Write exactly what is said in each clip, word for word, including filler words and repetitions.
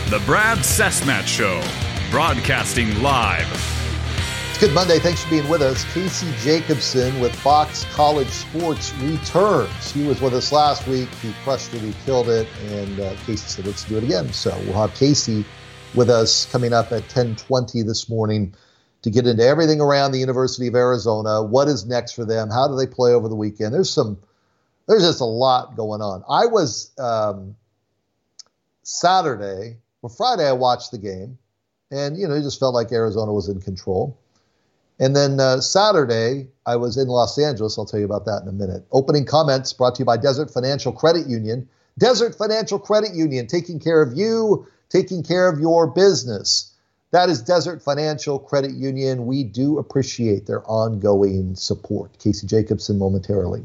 The Brad Cessmat Show, broadcasting live. It's Good Monday. Thanks for being with us. Casey Jacobsen with Fox College Sports returns. He was with us last week. He crushed it. He killed it. And uh, Casey said, let's do it again. So we'll have Casey with us coming up at ten twenty this morning to get into everything around the University of Arizona. What is next for them? How do they play over the weekend? There's some, there's just a lot going on. I was um, Saturday, well, Friday I watched the game, and, you know, it just felt like Arizona was in control. And then uh, Saturday, I was in Los Angeles. I'll tell you about that in a minute. Opening comments brought to you by Desert Financial Credit Union. Desert Financial Credit Union, taking care of you, taking care of your business. That is Desert Financial Credit Union. We do appreciate their ongoing support. Casey Jacobsen momentarily.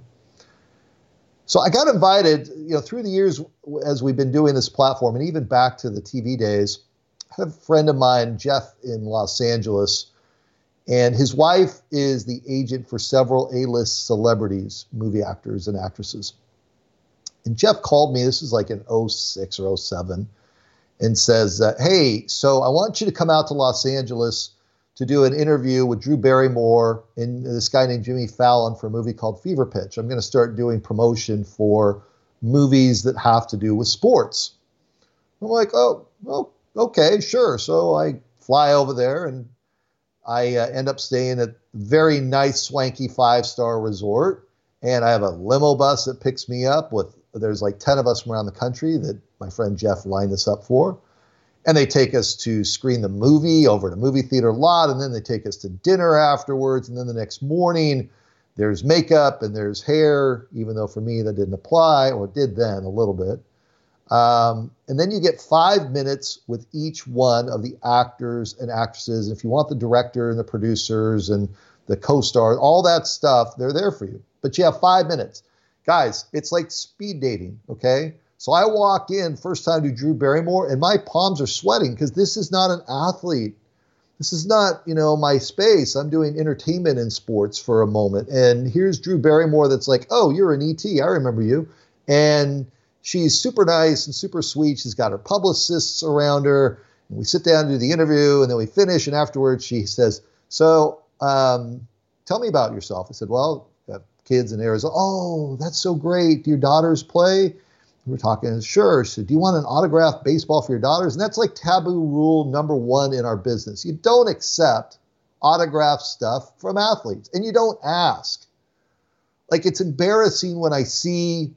So I got invited, you know, through the years as we've been doing this platform, and even back to the T V days. I have a friend of mine, Jeff, in Los Angeles, and his wife is the agent for several A-list celebrities, movie actors and actresses. And Jeff called me, this is like in oh six or oh seven, and says, uh, hey, so I want you to come out to Los Angeles to do an interview with Drew Barrymore and this guy named Jimmy Fallon for a movie called Fever Pitch. I'm going to start doing promotion for movies that have to do with sports. I'm like, oh, well, okay, sure. So I fly over there, and I uh, end up staying at a very nice, swanky five-star resort. And I have a limo bus that picks me up with, there's like ten of us from around the country that my friend Jeff lined us up for. And they take us to screen the movie over at a movie theater lot, and then they take us to dinner afterwards. And then the next morning, there's makeup and there's hair, even though for me that didn't apply, or it did then a little bit. Um, and then you get five minutes with each one of the actors and actresses. If you want the director and the producers and the co-stars, all that stuff, they're there for you. But you have five minutes. Guys, it's like speed dating, okay? So I walk in, first time to Drew Barrymore, and my palms are sweating because this is not an athlete. This is not, you know, my space. I'm doing entertainment in sports for a moment. And here's Drew Barrymore that's like, oh, you're an E T. I remember you. And she's super nice and super sweet. She's got her publicists around her. And we sit down to do the interview, and then we finish. And afterwards she says, so um, tell me about yourself. I said, well, I have kids in Arizona. Oh, that's so great. Do your daughters play? We're talking, sure. So do you want an autographed baseball for your daughters? And that's like taboo rule number one in our business. You don't accept autographed stuff from athletes, and you don't ask. Like, it's embarrassing when I see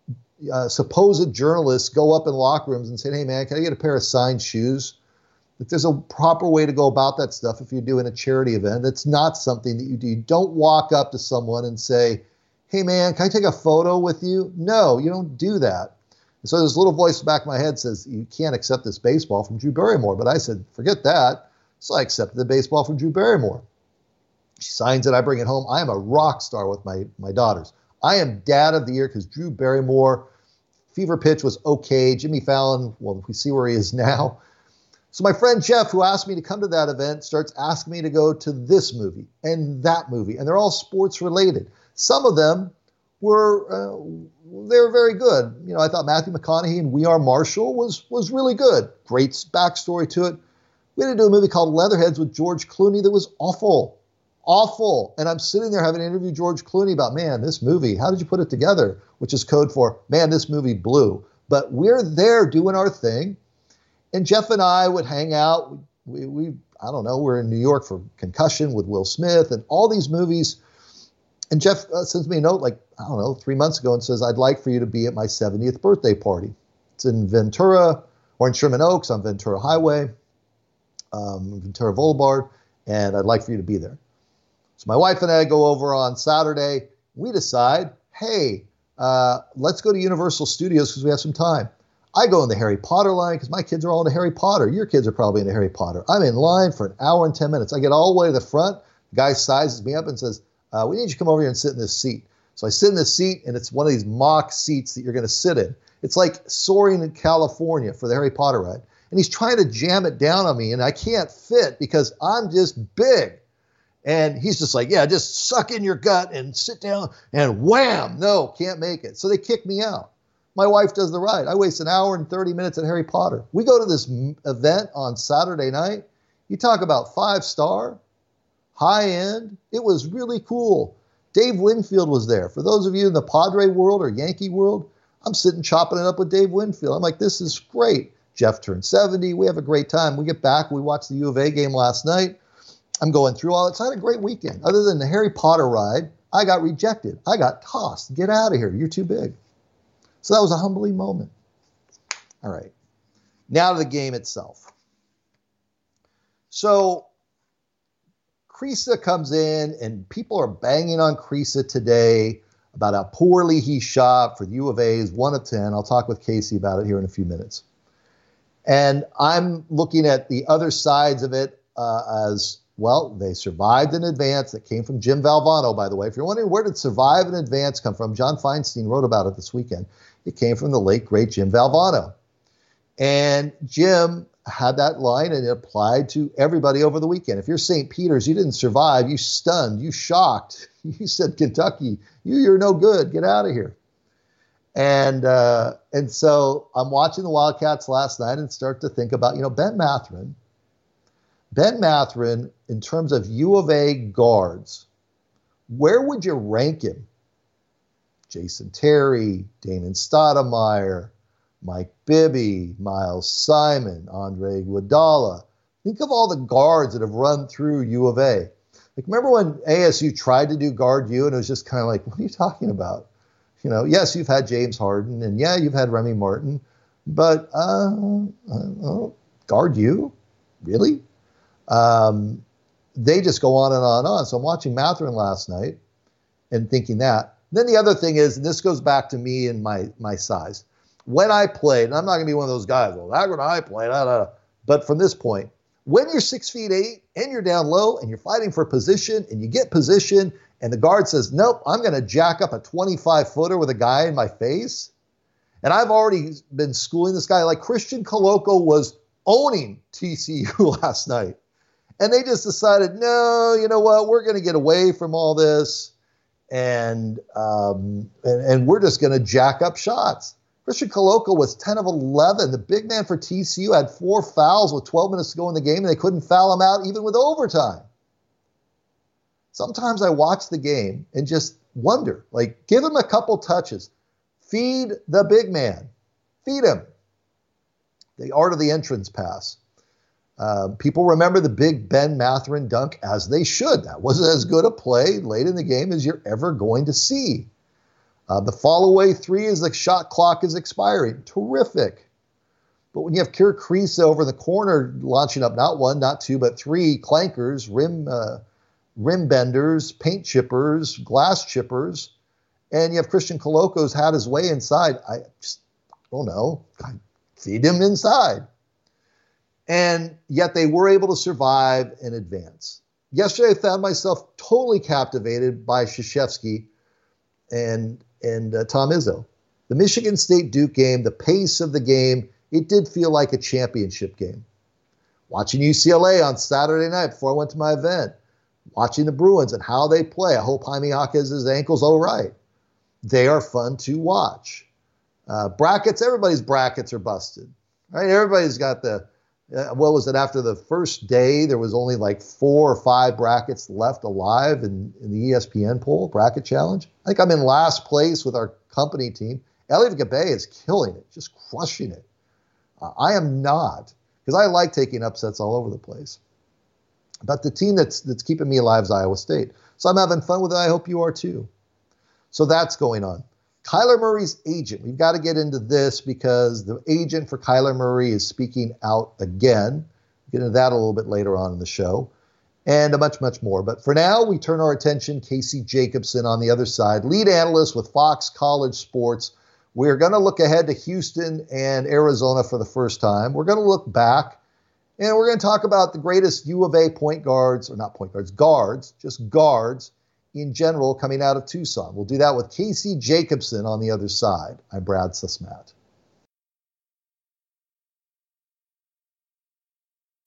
uh, supposed journalists go up in locker rooms and say, hey, man, can I get a pair of signed shoes? Like, there's a proper way to go about that stuff if you're doing a charity event. That's not something that you do. You don't walk up to someone and say, hey, man, can I take a photo with you? No, you don't do that. So this little voice in the back of my head says, you can't accept this baseball from Drew Barrymore. But I said, forget that. So I accepted the baseball from Drew Barrymore. She signs it. I bring it home. I am a rock star with my, my daughters. I am dad of the year because Drew Barrymore, Fever Pitch was okay. Jimmy Fallon, well, we see where he is now. So my friend Jeff, who asked me to come to that event, starts asking me to go to this movie and that movie. And they're all sports related. Some of them were uh, they were very good. You know, I thought Matthew McConaughey in We Are Marshall was was really good. Great backstory to it. We had to do a movie called Leatherheads with George Clooney that was awful, awful. And I'm sitting there having to interview George Clooney about, man, this movie, how did you put it together? Which is code for, man, this movie blew. But we're there doing our thing. And Jeff and I would hang out. We, we I don't know, we're in New York for Concussion with Will Smith and all these movies. And Jeff uh, sends me a note like, I don't know, three months ago and says, I'd like for you to be at my seventieth birthday party. It's in Ventura, or in Sherman Oaks on Ventura Highway, um, Ventura Boulevard, and I'd like for you to be there. So my wife and I go over on Saturday. We decide, hey, uh, let's go to Universal Studios because we have some time. I go in the Harry Potter line because my kids are all into Harry Potter. Your kids are probably into Harry Potter. I'm in line for an hour and ten minutes. I get all the way to the front. The guy sizes me up and says, Uh, we need you to come over here and sit in this seat. So I sit in this seat, and it's one of these mock seats that you're going to sit in. It's like soaring in California for the Harry Potter ride. And he's trying to jam it down on me, and I can't fit because I'm just big. And he's just like, yeah, just suck in your gut and sit down, and wham, no, can't make it. So they kick me out. My wife does the ride. I waste an hour and thirty minutes at Harry Potter. We go to this m- event on Saturday night. You talk about five-star, high-end. It was really cool. Dave Winfield was there. For those of you in the Padre world or Yankee world, I'm sitting chopping it up with Dave Winfield. I'm like, this is great. Jeff turned seventy. We have a great time. We get back. We watched the U of A game last night. I'm going through all it. I had a great weekend. Other than the Harry Potter ride, I got rejected. I got tossed. Get out of here. You're too big. So that was a humbling moment. All right. Now to the game itself. So Kriisa comes in, and people are banging on Kriisa today about how poorly he shot for the U of A's one of ten. I'll talk with Casey about it here in a few minutes. And I'm looking at the other sides of it uh, as, well, they survived in advance. That came from Jim Valvano, by the way. If you're wondering where did survive in advance come from, John Feinstein wrote about it this weekend. It came from the late, great Jim Valvano. And Jim had that line, and it applied to everybody over the weekend. If you're Saint Peter's, you didn't survive, you stunned, you shocked. You said, Kentucky, you, you're no good. Get out of here. And uh, and so I'm watching the Wildcats last night and start to think about, you know, Ben Mathurin. Ben Mathurin, in terms of U of A guards, where would you rank him? Jason Terry, Damon Stoudemire, Mike Bibby, Miles Simon, Andre Iguodala. Think of all the guards that have run through U of A. Like, remember when A S U tried to do guard U, and it was just kind of like, what are you talking about? You know, yes, you've had James Harden, and yeah, you've had Remy Martin, but uh, uh, guard you? Really? Um, they just go on and on and on. So I'm watching Mathurin last night and thinking that. Then the other thing is, and this goes back to me and my my size. When I played, and I'm not going to be one of those guys, well, that's when I played, da, da, da. But from this point, when you're six feet eight and you're down low and you're fighting for position and you get position and the guard says, nope, I'm going to jack up a twenty-five footer with a guy in my face. And I've already been schooling this guy. Like Christian Koloko was owning T C U last night. And they just decided, no, you know what? We're going to get away from all this. And, um, and, and we're just going to jack up shots. Christian Koloko was ten of eleven. The big man for T C U had four fouls with twelve minutes to go in the game, and they couldn't foul him out even with overtime. Sometimes I watch the game and just wonder, like, give him a couple touches. Feed the big man. Feed him. The art of the entrance pass. Uh, people remember the big Ben Mathurin dunk, as they should. That was as good a play late in the game as you're ever going to see. Uh, the fall-away three as the shot clock is expiring. Terrific. But when you have Kerr Kriisa over the corner launching up not one, not two, but three clankers, rim uh, rim benders, paint chippers, glass chippers, and you have Christian Koloko's had his way inside, I just don't know. Feed him inside. And yet they were able to survive and advance. Yesterday, I found myself totally captivated by Krzyzewski and and uh, Tom Izzo. The Michigan State-Duke game, the pace of the game, it did feel like a championship game. Watching U C L A on Saturday night before I went to my event, watching the Bruins and how they play. I hope Jaime Jaquez's ankle's all right. They are fun to watch. Uh, brackets, everybody's brackets are busted, right? Everybody's got the, uh, what was it, after the first day, there was only like four or five brackets left alive in, in the E S P N poll, bracket challenge. I think I'm in last place with our company team. Elliot Gabe is killing it, just crushing it. Uh, I am not, because I like taking upsets all over the place. But the team that's that's keeping me alive is Iowa State. So I'm having fun with it. I hope you are too. So that's going on. Kyler Murray's agent. We've got to get into this because the agent for Kyler Murray is speaking out again. We'll get into that a little bit later on in the show. And a much, much more. But for now, we turn our attention, Casey Jacobsen on the other side, lead analyst with Fox College Sports. We're going to look ahead to Houston and Arizona for the first time. We're going to look back, and we're going to talk about the greatest U of A point guards, or not point guards, guards, just guards in general coming out of Tucson. We'll do that with Casey Jacobsen on the other side. I'm Brad Susmat.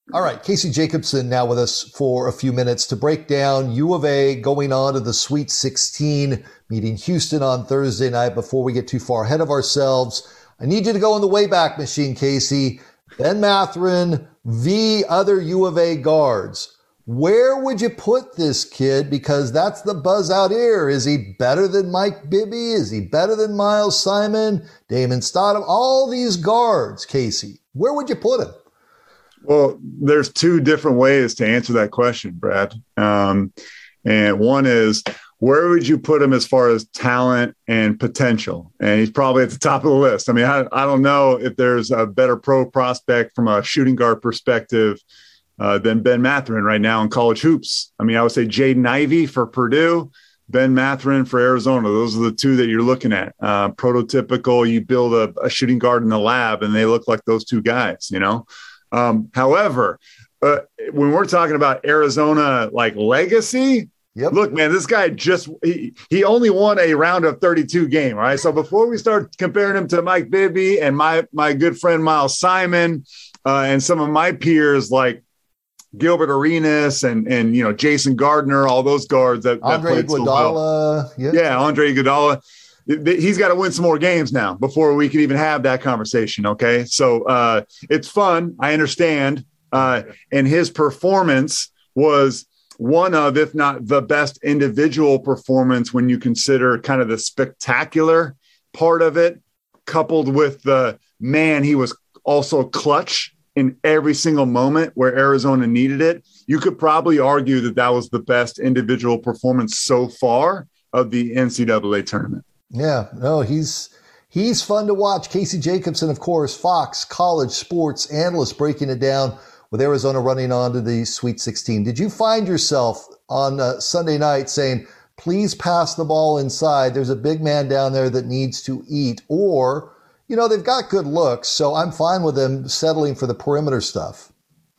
All right, Casey Jacobsen now with us for a few minutes to break down U of A going on to the Sweet sixteen, meeting Houston on Thursday night. Before we get too far ahead of ourselves, I need you to go in the Wayback Machine, Casey. Ben Mathurin v. other U of A guards. Where would you put this kid? Because that's the buzz out here. Is he better than Mike Bibby? Is he better than Miles Simon, Damon Stodham? All these guards, Casey. Where would you put him? Well, there's two different ways to answer that question, Brad. Um, and one is, where would you put him as far as talent and potential? And he's probably at the top of the list. I mean, I, I don't know if there's a better pro prospect from a shooting guard perspective uh, than Ben Mathurin right now in college hoops. I mean, I would say Jaden Ivey for Purdue, Ben Mathurin for Arizona. Those are the two that you're looking at. Uh, prototypical, you build a, a shooting guard in the lab, and they look like those two guys, you know? Um, however, uh, when we're talking about Arizona, like legacy, yep. Look, man, this guy just, he, he only won a round of thirty-two game, right? So before we start comparing him to Mike Bibby and my, my good friend, Miles Simon, uh, and some of my peers like Gilbert Arenas and, and, you know, Jason Gardner, all those guards that, Andre that played Iguodala. So well. Yeah. yeah. Andre Iguodala. He's got to win some more games now before we can even have that conversation. Okay. So uh, it's fun. I understand. Uh, and his performance was one of, if not the best individual performance when you consider kind of the spectacular part of it, coupled with the man, he was also clutch in every single moment where Arizona needed it. You could probably argue that that was the best individual performance so far of the N C double A tournament. Yeah, no, he's he's fun to watch. Casey Jacobsen, of course, Fox college sports analyst, breaking it down with Arizona running on to the Sweet sixteen. Did you find yourself on uh, Sunday night saying, please pass the ball inside? There's a big man down there that needs to eat. Or, you know, they've got good looks, so I'm fine with them settling for the perimeter stuff.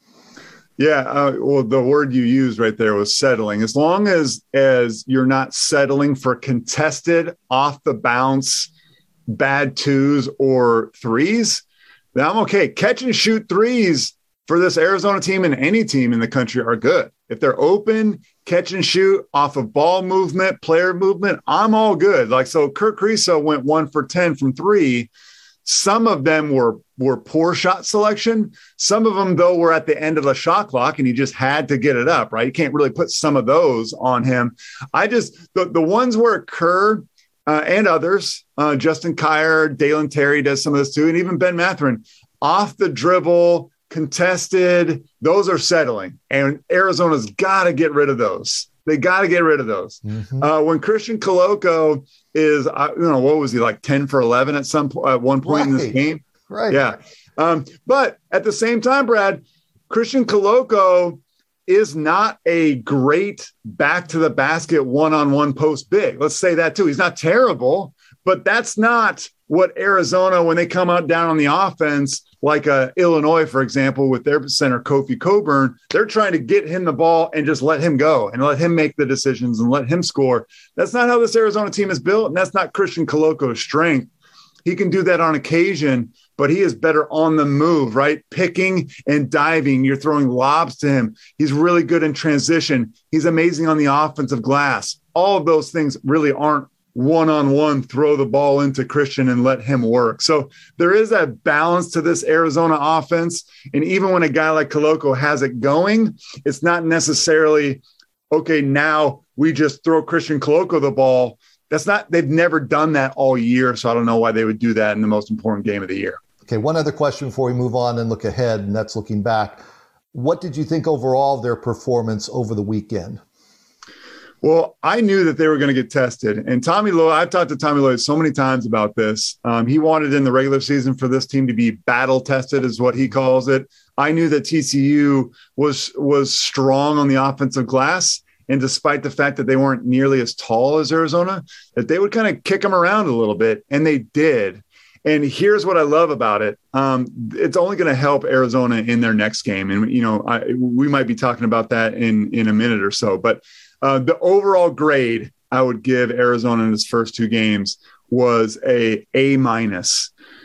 Yeah, uh, well, the word you used right there was settling. As long as as you're not settling for contested, off the bounce, bad twos or threes, then I'm okay. Catch and shoot threes for this Arizona team and any team in the country are good. If they're open, catch and shoot off of ball movement, player movement, I'm all good. Like, so Kirk Kriisa went one for ten from three. Some of them were were poor shot selection. Some of them, though, were at the end of the shot clock, and he just had to get it up, right? You can't really put some of those on him. I just the, the ones where Kerr uh, and others, uh, Justin Kier, Dalen Terry does some of this too, and even Ben Mathurin, off the dribble, contested, those are settling, and Arizona's got to get rid of those. They got to get rid of those. Mm-hmm. Uh, when Christian Koloko is, uh, you know, what was he, like ten for eleven at some po- at one point right. in this game? Right. Yeah. Um, but at the same time, Brad, Christian Koloko is not a great back to the basket one-on-one post big. Let's say that too. He's not terrible, but that's not what Arizona, when they come out down on the offense, like uh, Illinois, for example, with their center, Kofi Coburn, they're trying to get him the ball and just let him go and let him make the decisions and let him score. That's not how this Arizona team is built, and that's not Christian Koloko's strength. He can do that on occasion, but he is better on the move, right? Picking and diving. You're throwing lobs to him. He's really good in transition. He's amazing on the offensive glass. All of those things really aren't one-on-one, throw the ball into Christian and let him work. So there is that balance to this Arizona offense. And even when a guy like Koloko has it going, it's not necessarily, okay, now we just throw Christian Koloko the ball. That's not, they've never done that all year. So I don't know why they would do that in the most important game of the year. Okay. One other question before we move on and look ahead, and that's looking back. What did you think overall of their performance over the weekend? Well, I knew that they were going to get tested. And Tommy Lloyd, I've talked to Tommy Lloyd so many times about this. Um, he wanted in the regular season for this team to be battle tested, is what he calls it. I knew that T C U was, was strong on the offensive glass. And despite the fact that they weren't nearly as tall as Arizona, that they would kind of kick them around a little bit. And they did. And here's what I love about it. Um, it's only going to help Arizona in their next game. And, you know, I, we might be talking about that in, in a minute or so. But uh, the overall grade I would give Arizona in its first two games was a A minus.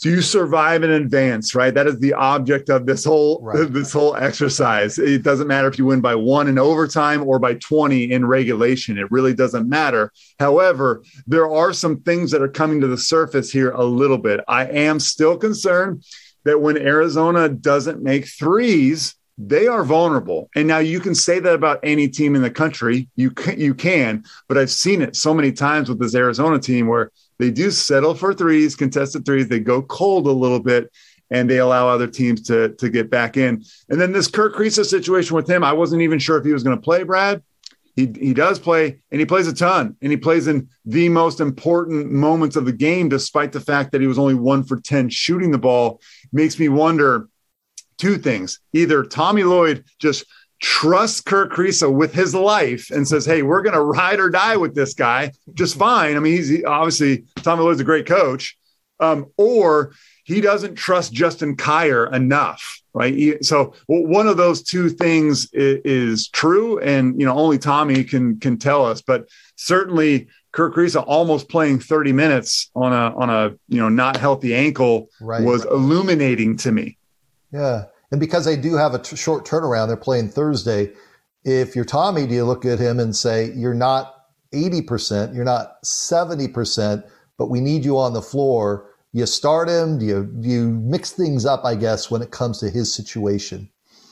So you survive and advance, right? That is the object of this whole right. this whole exercise. It doesn't matter if you win by one in overtime or by twenty in regulation. It really doesn't matter. However, there are some things that are coming to the surface here a little bit. I am still concerned that when Arizona doesn't make threes, they are vulnerable. And now you can say that about any team in the country. You can, you can, but I've seen it so many times with this Arizona team where they do settle for threes, contested threes. They go cold a little bit, and they allow other teams to, to get back in. And then this Kerr Kriisa situation with him, I wasn't even sure if he was going to play, Brad. He, he does play, and he plays a ton, and he plays in the most important moments of the game, despite the fact that he was only one for ten shooting the ball. Makes me wonder two things. Either Tommy Lloyd just trusts Kerr Kriisa with his life and says, hey, we're going to ride or die with this guy just fine. I mean, he's he, obviously Tommy Lloyd's a great coach. Um, or he doesn't trust Justin Kier enough, right? He, so well, one of those two things is, is true. And, you know, only Tommy can, can tell us, but certainly Kerr Kriisa almost playing thirty minutes on a, on a, you know, not healthy ankle right, was right. illuminating to me. Yeah. And because they do have a t- short turnaround, they're playing Thursday. If you're Tommy, do you look at him and say, you're not eighty percent, you're not seventy percent, but we need you on the floor. You start him? Do you, do you mix things up, I guess, when it comes to his situation?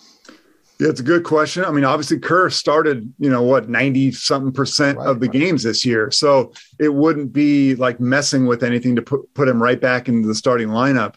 Yeah, it's a good question. I mean, obviously Kerr started, you know, what, ninety something percent right, of the right. games this year. So it wouldn't be like messing with anything to put, put him right back into the starting lineup.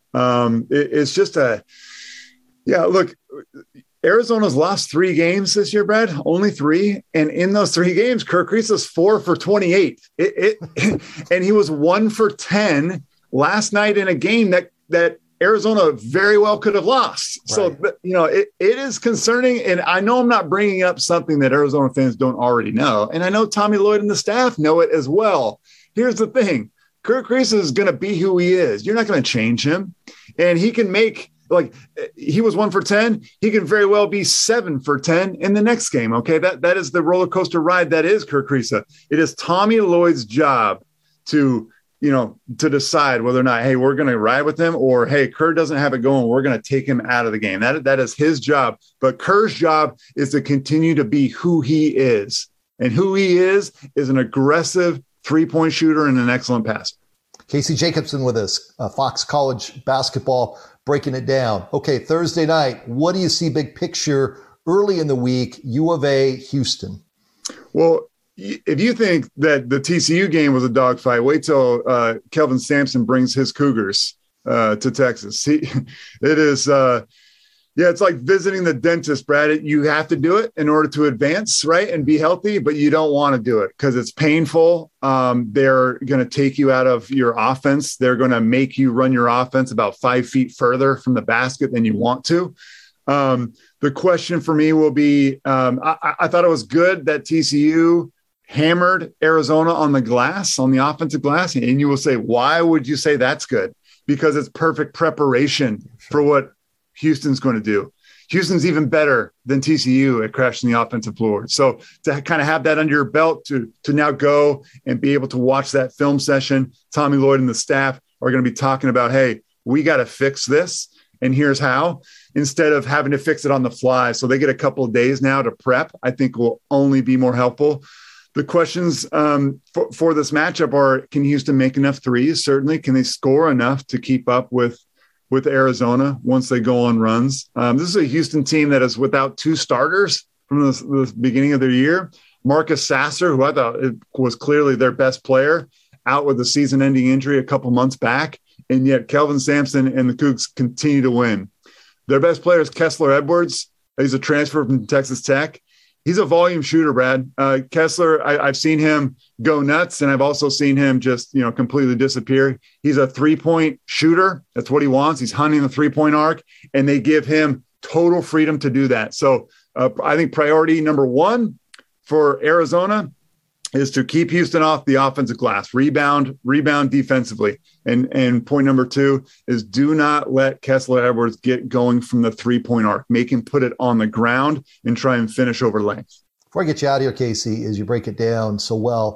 Um, it, it's just a, yeah, look, Arizona's lost three games this year, Brad, only three. And in those three games, Kerr Kriisa's four for twenty-eight. It, it, and he was one for ten last night in a game that, that Arizona very well could have lost. Right. So, you know, it, it is concerning. And I know I'm not bringing up something that Arizona fans don't already know. And I know Tommy Lloyd and the staff know it as well. Here's the thing. Kerr Kriisa is going to be who he is. You're not going to change him. And he can make, like, he was one for ten. He can very well be seven for ten in the next game. Okay. That, that is the roller coaster ride that is Kerr Kriisa. It is Tommy Lloyd's job to, you know, to decide whether or not, hey, we're going to ride with him, or, hey, Kerr doesn't have it going, we're going to take him out of the game. That, that is his job. But Kerr's job is to continue to be who he is. And who he is is an aggressive three-point shooter and an excellent passer. Casey Jacobson with us, uh, Fox College Basketball, breaking it down. Okay, Thursday night, what do you see big picture early in the week, U of A, Houston? Well, if you think that the T C U game was a dogfight, wait till uh, Kelvin Sampson brings his Cougars uh, to Texas. He, it is, uh, yeah, it's like visiting the dentist, Brad. You have to do it in order to advance, right, and be healthy, but you don't want to do it because it's painful. Um, they're going to take you out of your offense. They're going to make you run your offense about five feet further from the basket than you want to. Um, the question for me will be, um, I, I thought it was good that T C U hammered Arizona on the glass, on the offensive glass. And you will say, why would you say that's good? Because it's perfect preparation for what Houston's going to do. Houston's even better than T C U at crashing the offensive floor. So to kind of have that under your belt, to, to now go and be able to watch that film session, Tommy Lloyd and the staff are going to be talking about, hey, we got to fix this, and here's how, instead of having to fix it on the fly. So they get a couple of days now to prep, I think will only be more helpful. The questions um, for, for this matchup are, can Houston make enough threes? Certainly. Can they score enough to keep up with, with Arizona once they go on runs? Um, this is a Houston team that is without two starters from the, the beginning of their year. Marcus Sasser, who I thought it was clearly their best player, out with a season-ending injury a couple months back, and yet Kelvin Sampson and the Cougs continue to win. Their best player is Kessler Edwards. He's a transfer from Texas Tech. He's a volume shooter, Brad. Uh, Kessler, I, I've seen him go nuts, and I've also seen him just, you know, completely disappear. He's a three-point shooter. That's what he wants. He's hunting the three-point arc, and they give him total freedom to do that. So uh, I think priority number one for Arizona is to keep Houston off the offensive glass, rebound, rebound defensively. And, and point number two is do not let Kessler Edwards get going from the three-point arc. Make him put it on the ground and try and finish over length. Before I get you out of here, Casey, as you break it down so well,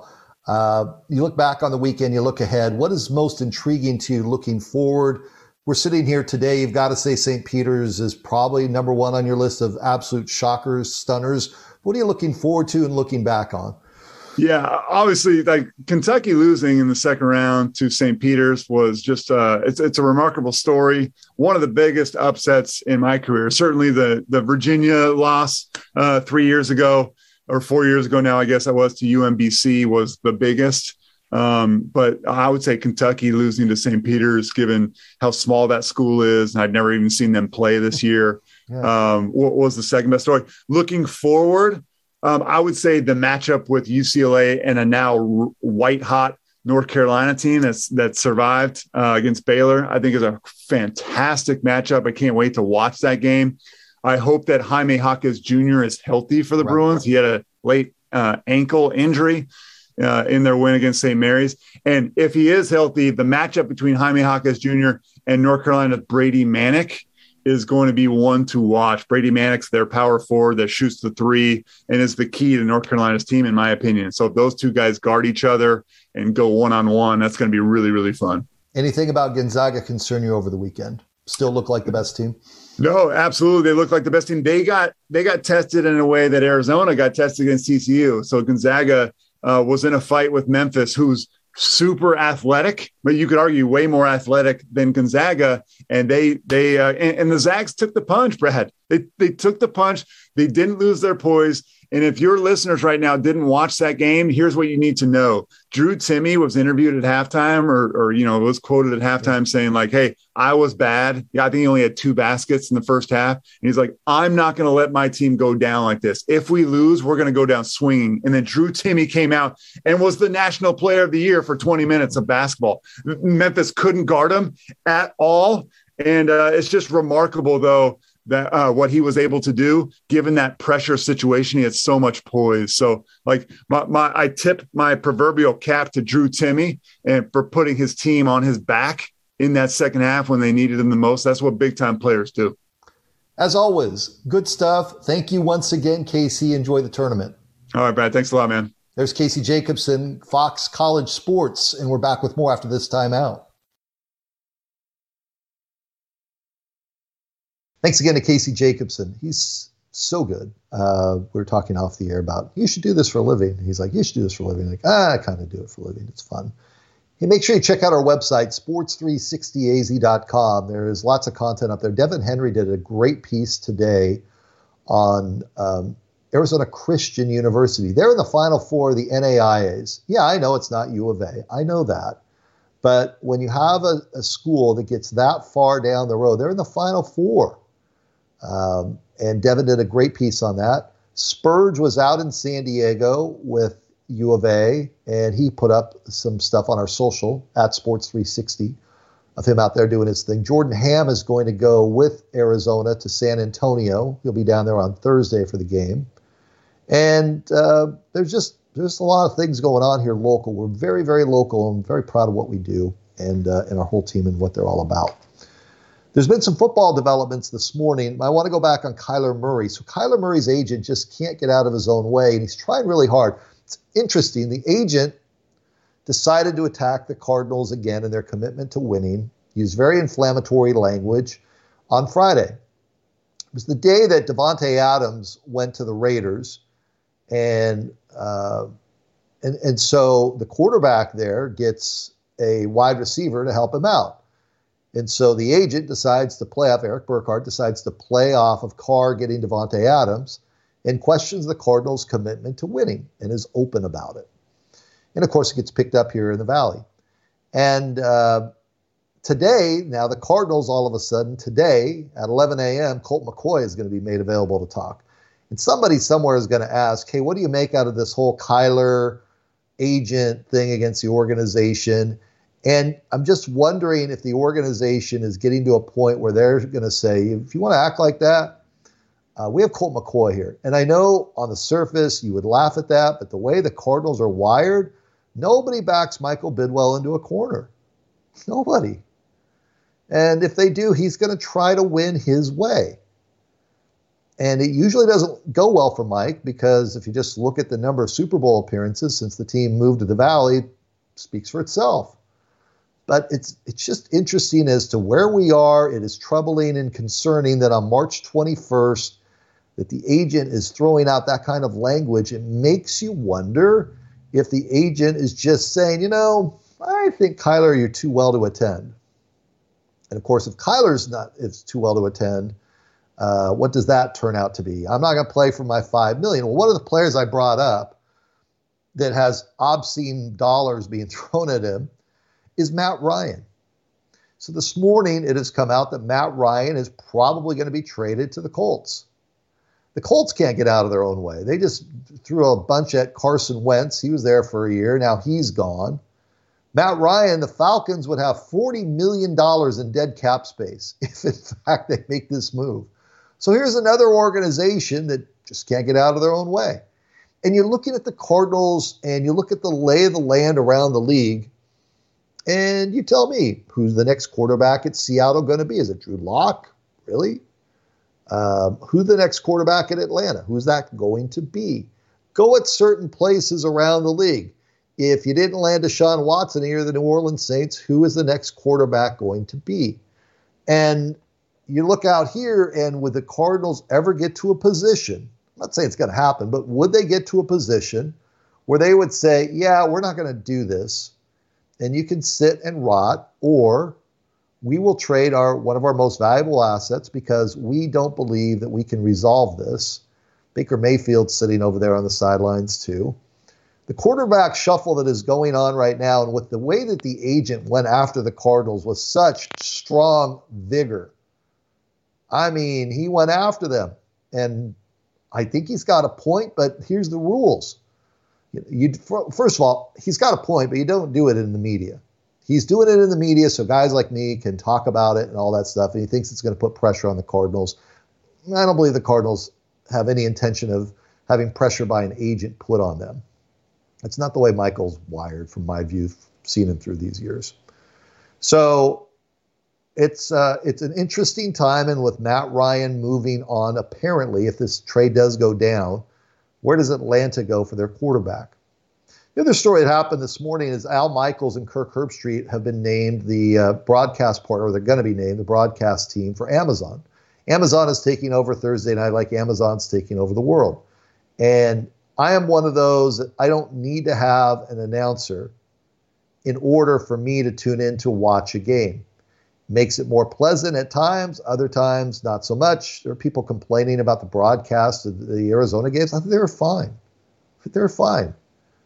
Uh, you look back on the weekend, you look ahead. What is most intriguing to you looking forward? We're sitting here today. You've got to say Saint Peter's is probably number one on your list of absolute shockers, stunners. What are you looking forward to and looking back on? Yeah, obviously, like Kentucky losing in the second round to Saint Peter's was just uh, it's it's a remarkable story. One of the biggest upsets in my career. Certainly, the the Virginia loss uh, three years ago or four years ago now, I guess that was, to U M B C was the biggest. Um, but I would say Kentucky losing to Saint Peter's, given how small that school is, and I'd never even seen them play this year, yeah. um, what was the second best story. Looking forward, Um, I would say the matchup with U C L A and a now r- white-hot North Carolina team that's that survived uh, against Baylor, I think is a fantastic matchup. I can't wait to watch that game. I hope that Jaime Jaquez Junior is healthy for the right. Bruins. He had a late uh, ankle injury uh, in their win against Saint Mary's. And if he is healthy, the matchup between Jaime Jaquez Junior and North Carolina's Brady Manick is going to be one to watch. Brady Manick's their power forward that shoots the three and is the key to North Carolina's team, in my opinion. So if those two guys guard each other and go one-on-one, that's going to be really, really fun. Anything about Gonzaga concern you over the weekend? Still look like the best team? No, absolutely. They look like the best team. They got they got tested in a way that Arizona got tested against T C U. So Gonzaga uh, was in a fight with Memphis, who's super athletic, but you could argue way more athletic than Gonzaga. And they, they, uh, and, and the Zags took the punch, Brad. They, they took the punch. They didn't lose their poise. And if your listeners right now didn't watch that game, here's what you need to know. Drew Timme was interviewed at halftime or, or, you know, was quoted at halftime saying like, hey, I was bad. Yeah, I think he only had two baskets in the first half. And he's like, I'm not going to let my team go down like this. If we lose, we're going to go down swinging. And then Drew Timme came out and was the national player of the year for twenty minutes of basketball. Memphis couldn't guard him at all. And uh, it's just remarkable, though, that uh, what he was able to do, given that pressure situation. He had so much poise. So like my, my, I tip my proverbial cap to Drew Timme and for putting his team on his back in that second half when they needed him the most. That's what big time players do. As always, good stuff. Thank you once again, Casey. Enjoy the tournament. All right, Brad. Thanks a lot, man. There's Casey Jacobsen, Fox College Sports, and we're back with more after this timeout. Thanks again to Casey Jacobsen. He's so good. Uh, we were talking off the air about, you should do this for a living. He's like, you should do this for a living. I'm like, ah, I kind of do it for a living. It's fun. Hey, make sure you check out our website, sports three sixty a z dot com. There is lots of content up there. Devin Henry did a great piece today on um, Arizona Christian University. They're in the Final Four of the N A I As. Yeah, I know it's not U of A. I know that. But when you have a, a school that gets that far down the road, they're in the Final Four. Um, and Devin did a great piece on that. Spurge was out in San Diego with U of A, and he put up some stuff on our social at Sports three sixty of him out there doing his thing. Jordan Ham is going to go with Arizona to San Antonio. He'll be down there on Thursday for the game. And uh, there's just there's a lot of things going on here local. We're very, very local. I'm very proud of what we do and, uh, and our whole team and what they're all about. There's been some football developments this morning. I want to go back on Kyler Murray. So Kyler Murray's agent just can't get out of his own way, and he's trying really hard. It's interesting. The agent decided to attack the Cardinals again in their commitment to winning, used very inflammatory language on Friday. It was the day that Davante Adams went to the Raiders, and uh, and and so the quarterback there gets a wide receiver to help him out. And so the agent decides to play off, Eric Burkhardt decides to play off of Carr getting Davante Adams and questions the Cardinals' commitment to winning and is open about it. And, of course, it gets picked up here in the Valley. And uh, today, now the Cardinals, all of a sudden, today at eleven a.m., Colt McCoy is going to be made available to talk. And somebody somewhere is going to ask, hey, what do you make out of this whole Kyler agent thing against the organization? And I'm just wondering if the organization is getting to a point where they're going to say, if you want to act like that, uh, we have Colt McCoy here. And I know on the surface you would laugh at that, but the way the Cardinals are wired, nobody backs Michael Bidwell into a corner. Nobody. And if they do, he's going to try to win his way. And it usually doesn't go well for Mike because if you just look at the number of Super Bowl appearances since the team moved to the Valley, it speaks for itself. But it's it's just interesting as to where we are. It is troubling and concerning that on March twenty-first, that the agent is throwing out that kind of language. It makes you wonder if the agent is just saying, you know, I think Kyler, you're too well to attend. And of course, if Kyler's not is too well to attend, uh, what does that turn out to be? I'm not going to play for my five million dollars. Well, one of the players I brought up that has obscene dollars being thrown at him is Matt Ryan. So this morning it has come out that Matt Ryan is probably going to be traded to the Colts. The Colts can't get out of their own way. They just threw a bunch at Carson Wentz. He was there for a year. Now he's gone. Matt Ryan, the Falcons would have forty million dollars in dead cap space if in fact they make this move. So here's another organization that just can't get out of their own way. And you're looking at the Cardinals and you look at the lay of the land around the league. And you tell me, who's the next quarterback at Seattle going to be? Is it Drew Lock? Really? Um, who's the next quarterback at Atlanta? Who's that going to be? Go at certain places around the league. If you didn't land Deshaun Watson here, the New Orleans Saints, who is the next quarterback going to be? And you look out here, and would the Cardinals ever get to a position? I'm not saying it's going to happen, but would they get to a position where they would say, yeah, we're not going to do this, and you can sit and rot, or we will trade our one of our most valuable assets because we don't believe that we can resolve this. Baker Mayfield's sitting over there on the sidelines too. The quarterback shuffle that is going on right now, and with the way that the agent went after the Cardinals with such strong vigor, I mean, he went after them. And I think he's got a point, but here's the rules. You, first of all, he's got a point, but you don't do it in the media. He's doing it in the media so guys like me can talk about it and all that stuff, and he thinks it's going to put pressure on the Cardinals. I don't believe the Cardinals have any intention of having pressure by an agent put on them. That's not the way Michael's wired, from my view, seen him through these years. So it's uh, it's an interesting time, and with Matt Ryan moving on, apparently, if this trade does go down, where does Atlanta go for their quarterback? The other story that happened this morning is Al Michaels and Kirk Herbstreit have been named the uh, broadcast partner, or they're going to be named the broadcast team for Amazon. Amazon is taking over Thursday night like Amazon's taking over the world. And I am one of those that I don't need to have an announcer in order for me to tune in to watch a game. Makes it more pleasant at times, other times not so much. There are people complaining about the broadcast of the Arizona games. I think they were fine. I think they were fine.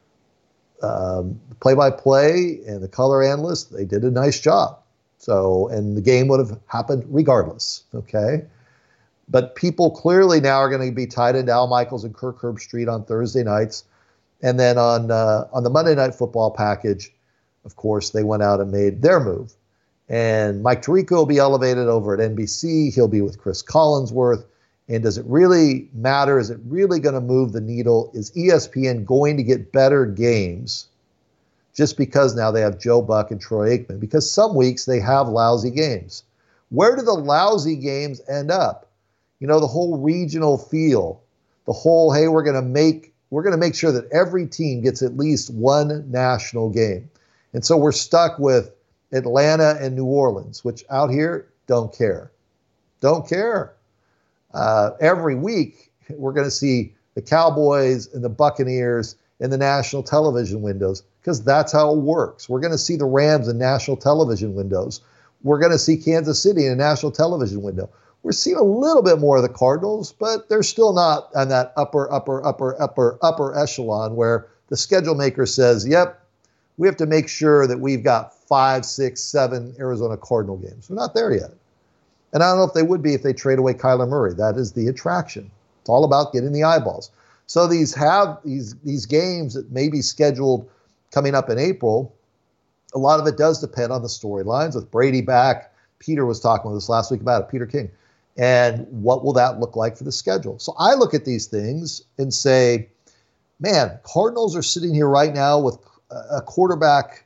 Um, play-by-play and the color analyst, they did a nice job. So, and the game would have happened regardless, okay? But people clearly now are going to be tied into Al Michaels and Kirk Herbstreit on Thursday nights. And then on uh, on the Monday Night Football package, of course, they went out and made their move. And Mike Tirico will be elevated over at N B C. He'll be with Chris Collinsworth. And does it really matter? Is it really going to move the needle? Is E S P N going to get better games just because now they have Joe Buck and Troy Aikman? Because some weeks they have lousy games. Where do the lousy games end up? You know, the whole regional feel, the whole, hey, we're going to make we're going to make sure that every team gets at least one national game. And so we're stuck with Atlanta and New Orleans, which out here don't care. Don't care. Uh, every week, we're going to see the Cowboys and the Buccaneers in the national television windows because that's how it works. We're going to see the Rams in national television windows. We're going to see Kansas City in a national television window. We're seeing a little bit more of the Cardinals, but they're still not on that upper, upper, upper, upper, upper echelon where the schedule maker says, yep, we have to make sure that we've got five, six, seven Arizona Cardinal games. We're not there yet. And I don't know if they would be if they trade away Kyler Murray. That is the attraction. It's all about getting the eyeballs. So these have these these games that may be scheduled coming up in April, a lot of it does depend on the storylines. With Brady back, Peter was talking with us last week about it, Peter King. And what will that look like for the schedule? So I look at these things and say, man, Cardinals are sitting here right now with a quarterback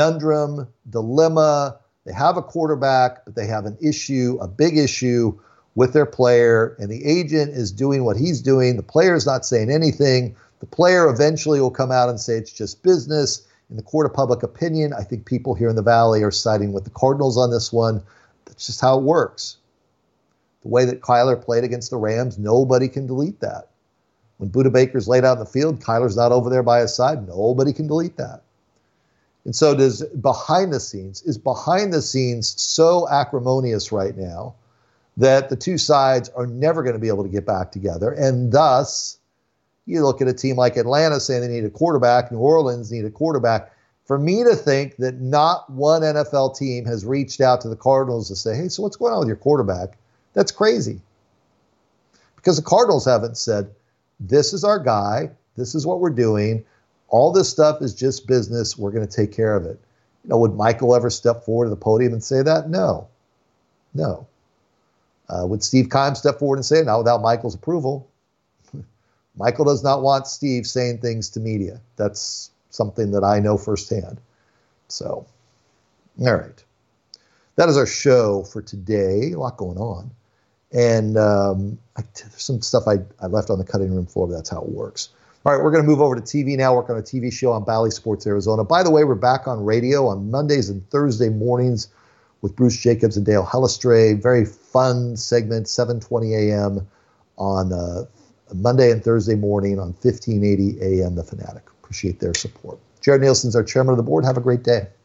conundrum, dilemma. They have a quarterback, but they have an issue, a big issue with their player, and the agent is doing what he's doing. The player's not saying anything. The player eventually will come out and say it's just business. In the court of public opinion, I think people here in the Valley are siding with the Cardinals on this one. That's just how it works. The way that Kyler played against the Rams, nobody can delete that. When Budda Baker's laid out in the field, Kyler's not over there by his side. Nobody can delete that. And so does behind the scenes, is behind the scenes so acrimonious right now that the two sides are never going to be able to get back together. And thus, you look at a team like Atlanta saying they need a quarterback, New Orleans need a quarterback. For me to think that not one N F L team has reached out to the Cardinals to say, hey, so what's going on with your quarterback? That's crazy. Because the Cardinals haven't said, this is our guy, this is what we're doing, all this stuff is just business, we're going to take care of it. You know, would Michael ever step forward to the podium and say that? No. No. Uh, would Steve Keim step forward and say it? Not without Michael's approval. Michael does not want Steve saying things to media. That's something that I know firsthand. So, all right. That is our show for today. A lot going on. And um, I, there's some stuff I, I left on the cutting room floor, but that's how it works. All right, we're going to move over to T V now, work on a T V show on Bally Sports Arizona. By the way, we're back on radio on Mondays and Thursday mornings with Bruce Jacobs and Dale Hellestrae. Very fun segment, seven twenty a.m. on uh, Monday and Thursday morning on fifteen eighty A M The Fanatic. Appreciate their support. Jared Nielsen's our chairman of the board. Have a great day.